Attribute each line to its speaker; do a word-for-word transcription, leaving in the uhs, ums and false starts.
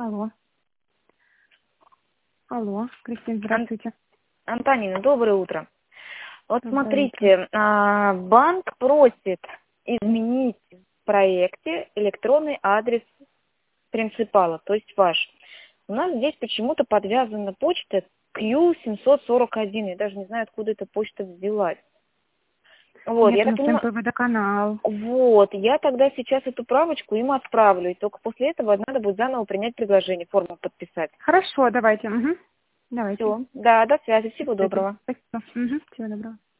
Speaker 1: Алло. Алло, Кристина, здравствуйте.
Speaker 2: Антонина, доброе утро. Вот
Speaker 1: Доброе
Speaker 2: смотрите, а, банк просит изменить в проекте электронный адрес принципала, то есть ваш. У нас здесь почему-то подвязана почта кью семьсот сорок один. Я даже не знаю, откуда эта почта взялась. Вот,
Speaker 1: Нет,
Speaker 2: я
Speaker 1: у
Speaker 2: так
Speaker 1: нас там
Speaker 2: понимаю,
Speaker 1: ПВД-канал.
Speaker 2: вот, я тогда сейчас эту правочку им отправлю, и только после этого надо будет заново принять предложение, форму подписать.
Speaker 1: Хорошо, давайте. Угу. Давайте.
Speaker 2: Все, да, до связи, всего доброго.
Speaker 1: Спасибо. Угу. Всего доброго.